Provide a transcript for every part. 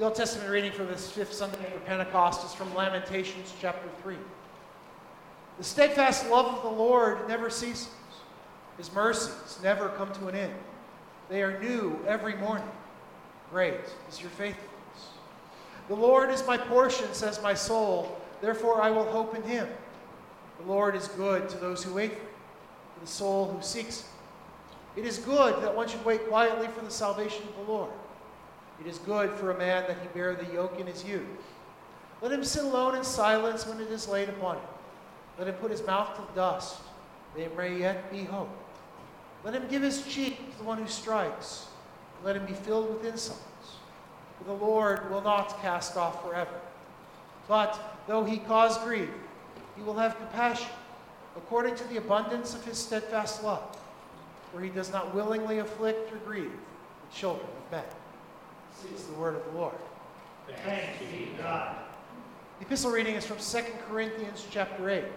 Old Testament reading for this fifth Sunday for Pentecost is from Lamentations chapter 3. The steadfast love of the Lord never ceases. His mercies never come to an end. They are new every morning. Great is your faithfulness. The Lord is my portion, says my soul. Therefore I will hope in him. The Lord is good to those who wait for him, to the soul who seeks him. It is good that one should wait quietly for the salvation of the Lord. It is good for a man that he bear the yoke in his youth. Let him sit alone in silence when it is laid upon him. Let him put his mouth to dust. There may yet be hope. Let him give his cheek to the one who strikes. Let him be filled with insults. For the Lord will not cast off forever. But though he cause grief, he will have compassion, according to the abundance of his steadfast love. For he does not willingly afflict or grieve the children of men. This is the word of the Lord. Thanks be to God. The epistle reading is from 2 Corinthians chapter 8.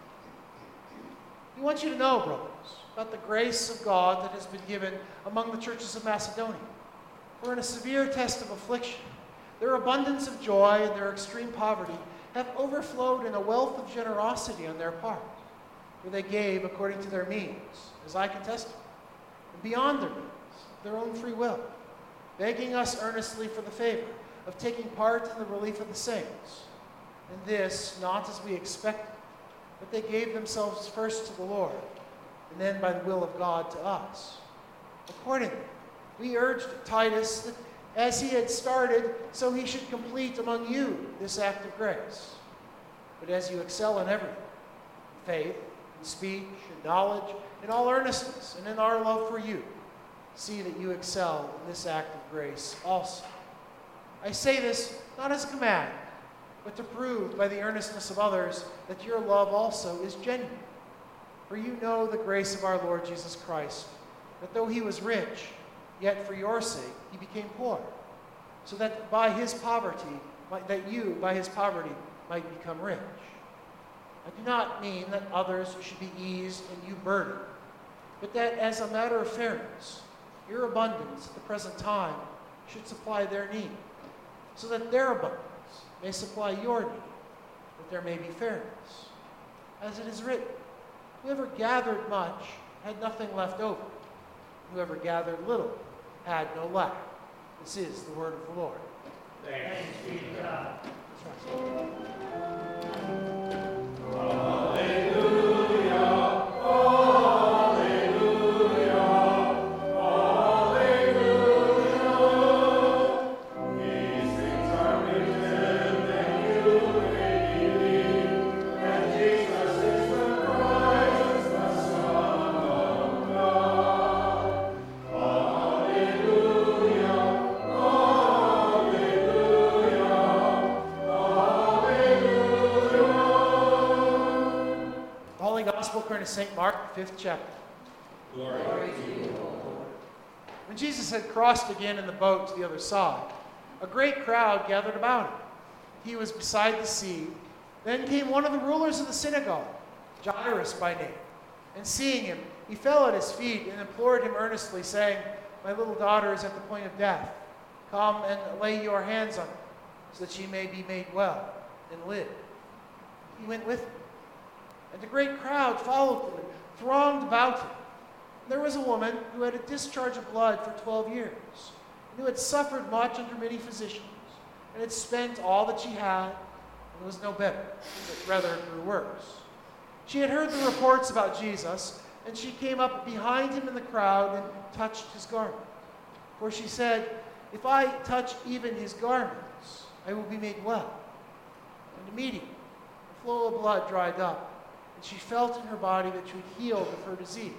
He wants you to know, brothers, about the grace of God that has been given among the churches of Macedonia. For in a severe test of affliction, their abundance of joy and their extreme poverty have overflowed in a wealth of generosity on their part. For they gave according to their means, as I can testify, and beyond their means, their own free will, begging us earnestly for the favor of taking part in the relief of the saints. And this, not as we expected, but they gave themselves first to the Lord, and then by the will of God to us. Accordingly, we urged Titus that as he had started, so he should complete among you this act of grace. But as you excel in everything, in faith, in speech, in knowledge, in all earnestness, and in our love for you, see that you excel in this act of grace also. I say this not as a command, but to prove by the earnestness of others that your love also is genuine. For you know the grace of our Lord Jesus Christ, that though he was rich, yet for your sake he became poor, so that by his poverty, you by his poverty might become rich. I do not mean that others should be eased and you burdened, but that as a matter of fairness, your abundance at the present time should supply their need, so that their abundance may supply your need, that there may be fairness. As it is written, whoever gathered much had nothing left over. Whoever gathered little had no lack. This is the word of the Lord. Thanks be to God. According to St. Mark, the 5th chapter. Glory to you, Lord. When Jesus had crossed again in the boat to the other side, a great crowd gathered about him. He was beside the sea. Then came one of the rulers of the synagogue, Jairus by name. And seeing him, he fell at his feet and implored him earnestly, saying, "My little daughter is at the point of death. Come and lay your hands on her, so that she may be made well and live." He went with him. And a great crowd followed him and thronged about him. And there was a woman who had a discharge of blood for 12 years, and who had suffered much under many physicians, and had spent all that she had, and was no better, but rather grew worse. She had heard the reports about Jesus, and she came up behind him in the crowd and touched his garment. For she said, "If I touch even his garments, I will be made well." And immediately the flow of blood dried up, and she felt in her body that she was healed of her disease.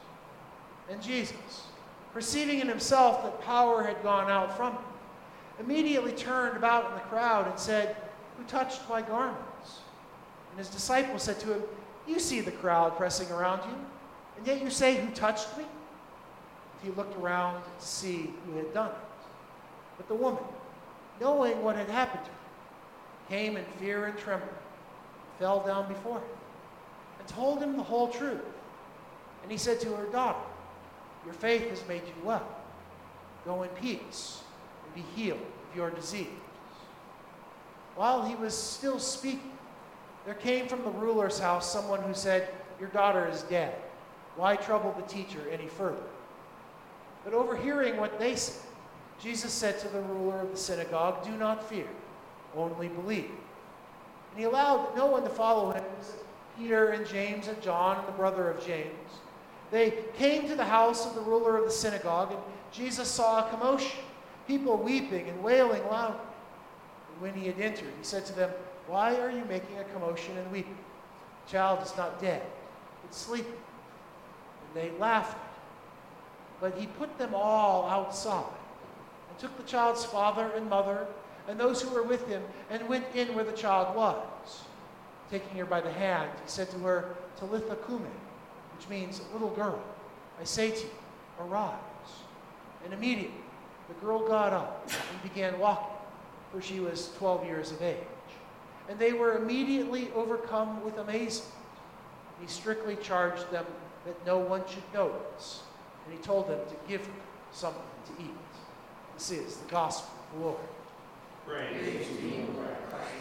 And Jesus, perceiving in himself that power had gone out from him, immediately turned about in the crowd and said, "Who touched my garments?" And his disciples said to him, "You see the crowd pressing around you, and yet you say, 'Who touched me?'" And he looked around to see who had done it. But the woman, knowing what had happened to her, came in fear and trembling, and fell down before him, and told him the whole truth. And he said to her, "Daughter, your faith has made you well. Go in peace and be healed of your disease. While he was still speaking, there came from the ruler's house someone who said, "Your daughter is dead. Why trouble the teacher any further?" But overhearing what they said, Jesus said to the ruler of the synagogue, "Do not fear, only believe." And he allowed no one to follow him, except Peter and James and John and the brother of James. They came to the house of the ruler of the synagogue, and Jesus saw a commotion, people weeping and wailing loudly. And when he had entered, he said to them, "Why are you making a commotion and weeping? The child is not dead, but sleeping." And they laughed at him. But he put them all outside and took the child's father and mother and those who were with him and went in where the child was. Taking her by the hand, he said to her, "Talitha kume," which means, "Little girl, I say to you, arise." And immediately the girl got up and began walking, for she was 12 years of age. And they were immediately overcome with amazement. He strictly charged them that no one should know this, and he told them to give her something to eat. This is the gospel of the Lord. Praise to you, Lord Christ.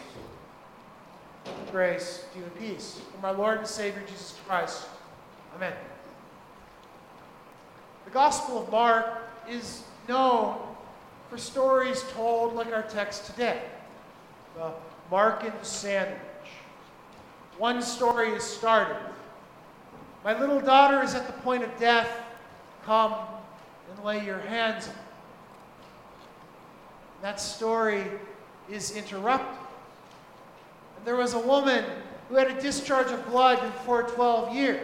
Grace to you and peace from our Lord and Savior Jesus Christ. Amen. The Gospel of Mark is known for stories told like our text today, the Markan sandwich. One story is started. "My little daughter is at the point of death. Come and lay your hands on her." That story is interrupted. And there was a woman who had a discharge of blood for 12 years.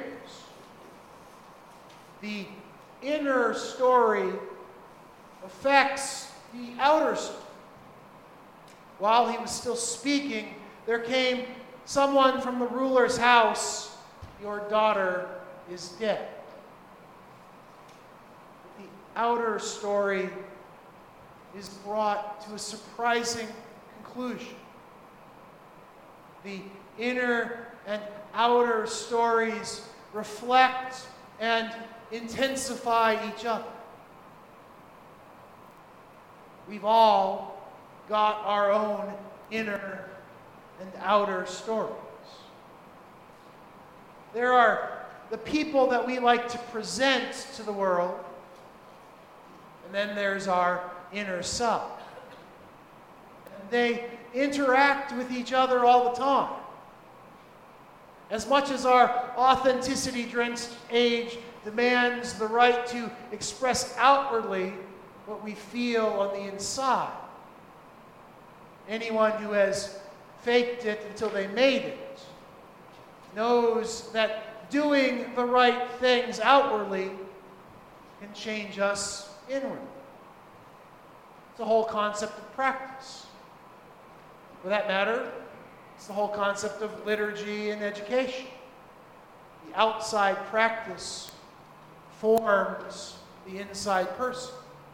The inner story affects the outer story. While he was still speaking, there came someone from the ruler's house. "Your daughter is dead." The outer story is brought to a surprising conclusion. The inner and outer stories reflect and intensify each other. We've all got our own inner and outer stories. There are the people that we like to present to the world, and then there's our inner self. And they interact with each other all the time. As much as our authenticity-drenched age demands the right to express outwardly what we feel on the inside, anyone who has faked it until they made it knows that doing the right things outwardly can change us inwardly. It's the whole concept of practice. For that matter, it's the whole concept of liturgy and education. The outside practice forms the inside person.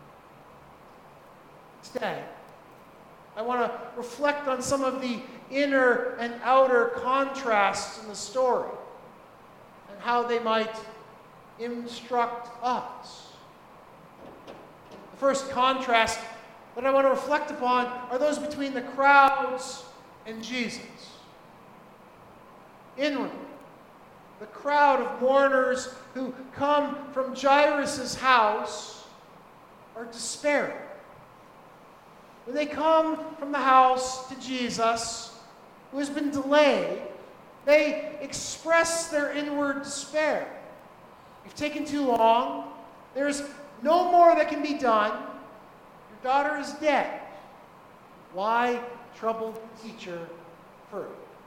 Today, I want to reflect on some of the inner and outer contrasts in the story and how they might instruct us. The first contrast that I want to reflect upon are those between the crowds and Jesus. Inwardly, the crowd of mourners who come from Jairus' house are despairing. When they come from the house to Jesus, who has been delayed, they express their inward despair. "You've taken too long. There's no more that can be done. Your daughter is dead. Why trouble the teacher further?"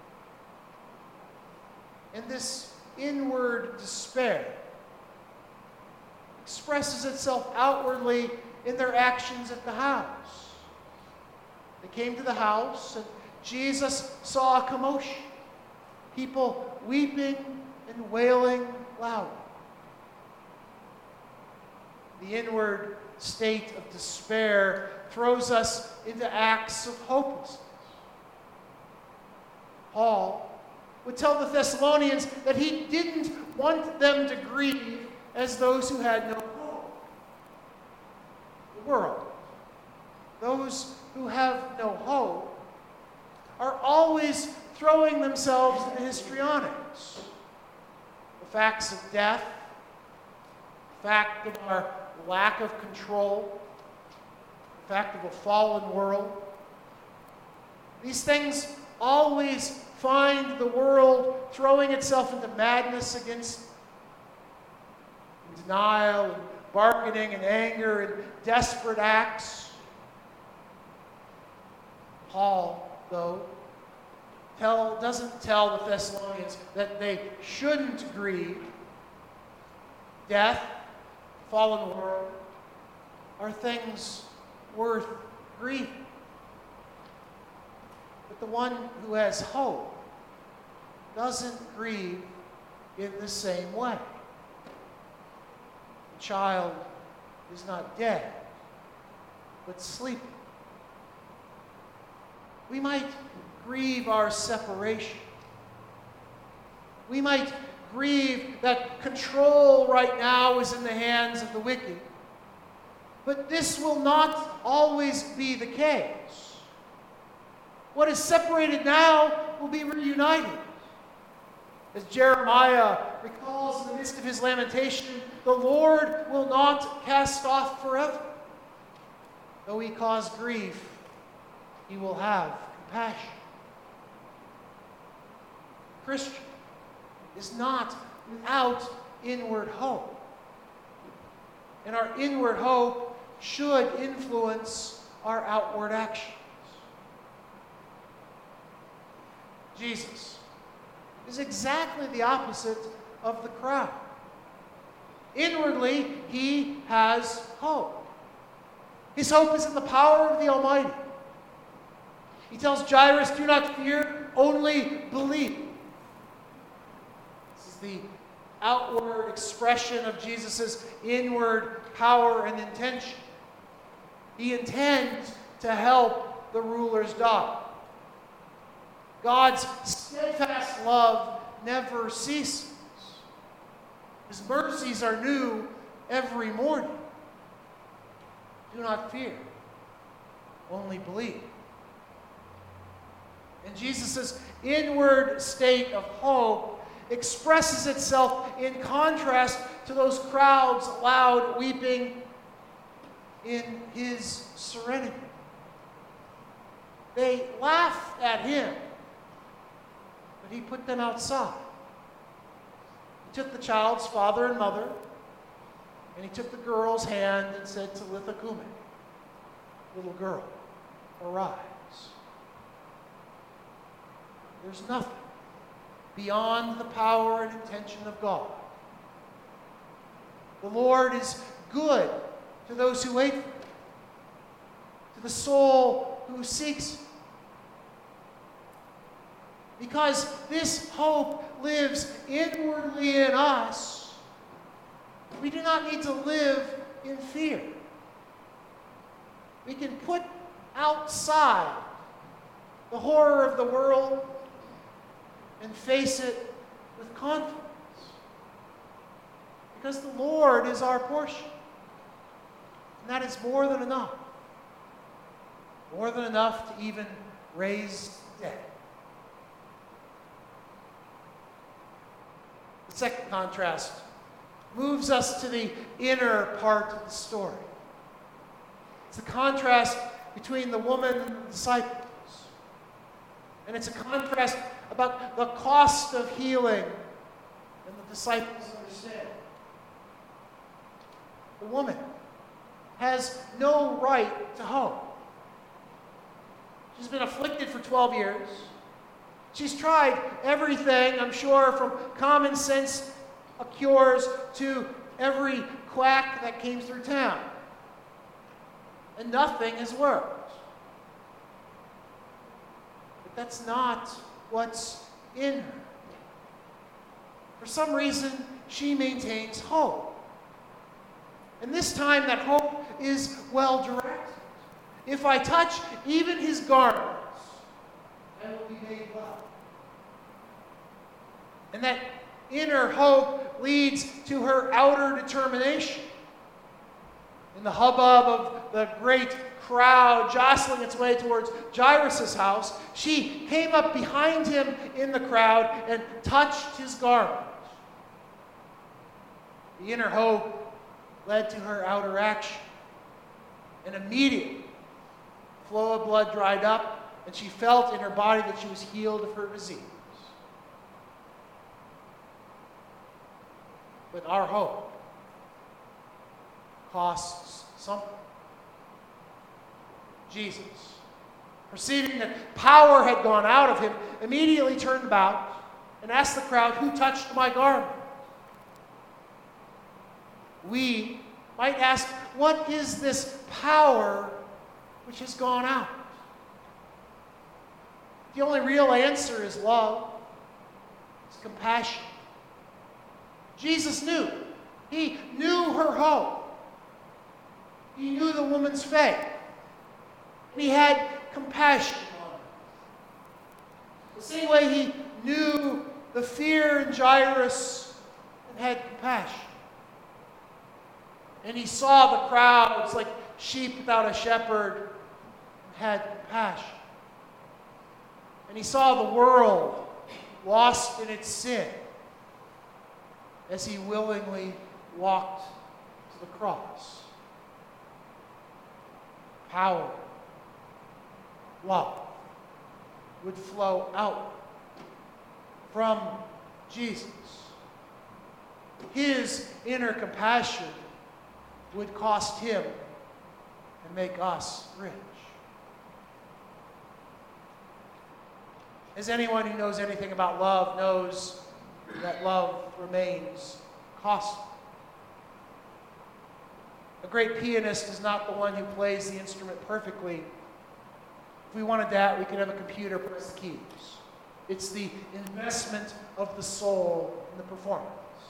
And this inward despair expresses itself outwardly in their actions at the house. They came to the house, and Jesus saw a commotion, people weeping and wailing loudly. The inward state of despair throws us into acts of hopelessness. Paul would tell the Thessalonians that he didn't want them to grieve as those who had no hope. The world, those who have no hope, are always throwing themselves into histrionics. The facts of death, the fact of our lack of control, the fact of a fallen world. These things always find the world throwing itself into madness against denial and bargaining and anger and desperate acts. Paul, though, doesn't tell the Thessalonians that they shouldn't grieve. Death, fallen world, are things worth grieving. But the one who has hope doesn't grieve in the same way. The child is not dead, but sleeping. We might grieve our separation. We might grieve that control right now is in the hands of the wicked. But this will not always be the case. What is separated now will be reunited. As Jeremiah recalls in the midst of his lamentation, the Lord will not cast off forever. Though he cause grief, he will have compassion. The Christian is not without inward hope. And our inward hope should influence our outward actions. Jesus is exactly the opposite of the crowd. Inwardly, he has hope. His hope is in the power of the Almighty. He tells Jairus, "Do not fear, only believe." This is the outward expression of Jesus' inward power and intention. He intends to help the ruler's daughter. God's steadfast love never ceases. His mercies are new every morning. Do not fear, only believe. And Jesus' inward state of hope expresses itself in contrast to those crowds loud weeping in his serenity. They laughed at him, but he put them outside. He took the child's father and mother, and he took the girl's hand and said, "Talitha Kumi," little girl, arise. There's nothing beyond the power and intention of God. The Lord is good to those who wait for him, to the soul who seeks him. Because this hope lives inwardly in us, we do not need to live in fear. We can put outside the horror of the world and face it with confidence. Because the Lord is our portion. And that is more than enough. More than enough to even raise the dead. The second contrast moves us to the inner part of the story. It's the contrast between the woman and the disciples. And it's a contrast about the cost of healing, and the disciples understand. The woman has no right to hope. She's been afflicted for 12 years. She's tried everything, I'm sure, from common sense cures to every quack that came through town. And nothing has worked. But that's not what's in her. For some reason, she maintains hope. And this time, that hope is well directed. If I touch even his garments, I will be made well. And that inner hope leads to her outer determination. In the hubbub of the great crowd jostling its way towards Jairus' house, she came up behind him in the crowd and touched his garment. The inner hope led to her outer action. And immediately, the flow of blood dried up, and she felt in her body that she was healed of her disease. But our hope costs something. Jesus, perceiving that power had gone out of him, immediately turned about and asked the crowd, "Who touched my garment?" We might ask, what is this power which has gone out? The only real answer is love. It's compassion. Jesus knew. He knew her hope. He knew the woman's faith. And he had compassion on her. The same way he knew the fear in Jairus and had compassion. And he saw the crowds like sheep without a shepherd and had compassion. And he saw the world lost in its sin as he willingly walked to the cross. Power, love would flow out from Jesus. His inner compassion would cost him and make us rich. As anyone who knows anything about love knows that love remains costly. A great pianist is not the one who plays the instrument perfectly. If we wanted that, we could have a computer press the keys. It's the investment of the soul in the performance.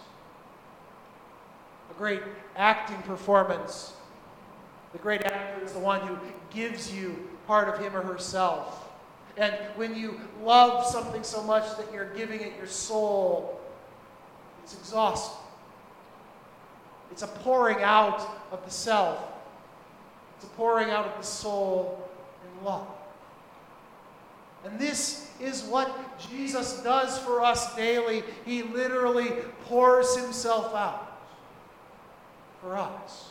A great acting performance, the great actor is the one who gives you part of him or herself. And when you love something so much that you're giving it your soul, it's exhausting. It's a pouring out of the self. It's a pouring out of the soul in love. And this is what Jesus does for us daily. He literally pours himself out for us.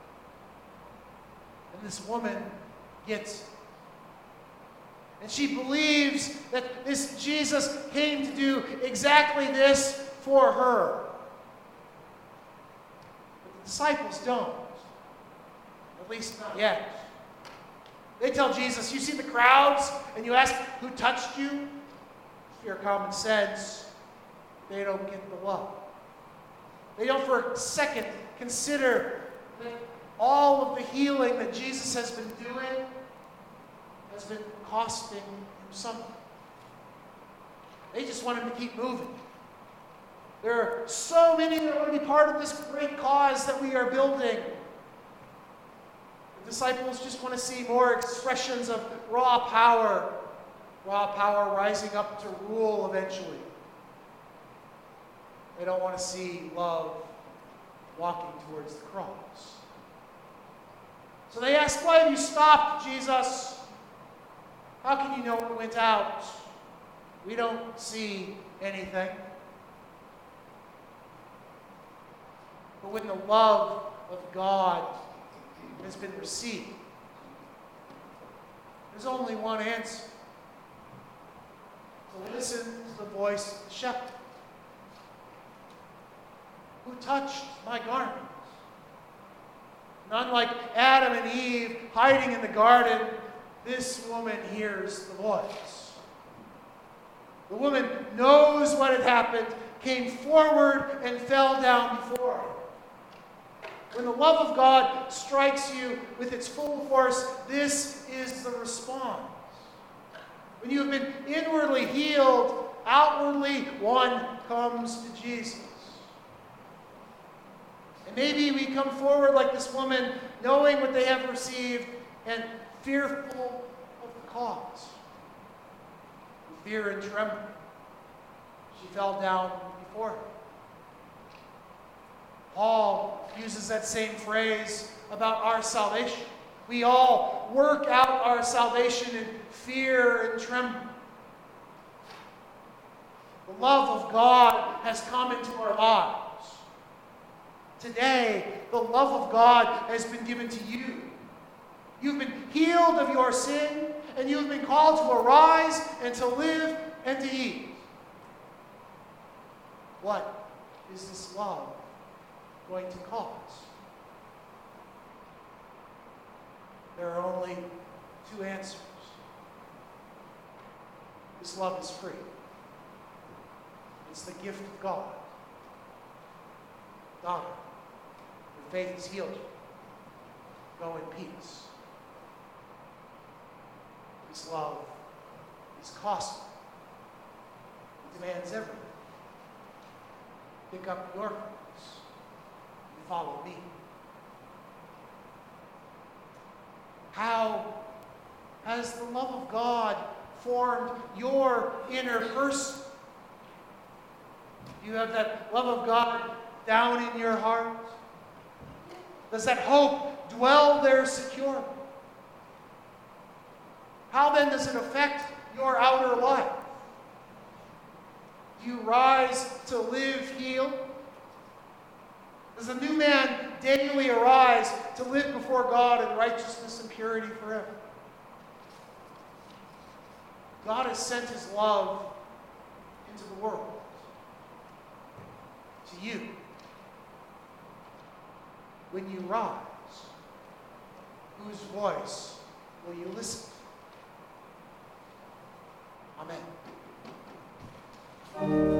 And this woman gets it. And she believes that this Jesus came to do exactly this for her. But the disciples don't. At least not yet. They tell Jesus, "You see the crowds, and you ask, 'Who touched you?' Your common sense, they don't get the love. They don't for a second consider that all of the healing that Jesus has been doing has been costing him something. They just want him to keep moving. There are so many that want to be part of this great cause that we are building. The disciples just want to see more expressions of raw power rising up to rule eventually. They don't want to see love walking towards the cross. So they ask, "Why have you stopped, Jesus? How can you know it went out? We don't see anything." But when the love of God has been received, there's only one answer: to listen to the voice of the shepherd. "Who touched my garment?" And unlike Adam and Eve hiding in the garden, this woman hears the voice. The woman knows what had happened, came forward, and fell down before him. When the love of God strikes you with its full force, this is the response. When you have been inwardly healed, outwardly one comes to Jesus. And maybe we come forward like this woman, knowing what they have received and fearful of the cause. With fear and trembling, she fell down before him. Paul uses that same phrase about our salvation. We all work out our salvation in fear and trembling. The love of God has come into our lives. Today, the love of God has been given to you. You've been healed of your sin, and you've been called to arise and to live and to eat. What is this love going to cause? There are only two answers. This love is free. It's the gift of God. Daughter, your faith has healed you. Go in peace. This love is costly. It demands everything. Pick up your cross and follow me. How has the love of God formed your inner person? Do you have that love of God down in your heart? Does that hope dwell there secure? How then does it affect your outer life? Do you rise to live healed? Does a new man daily arise to live before God in righteousness and purity forever? God has sent his love into the world. To you. When you rise, whose voice will you listen to? Amen.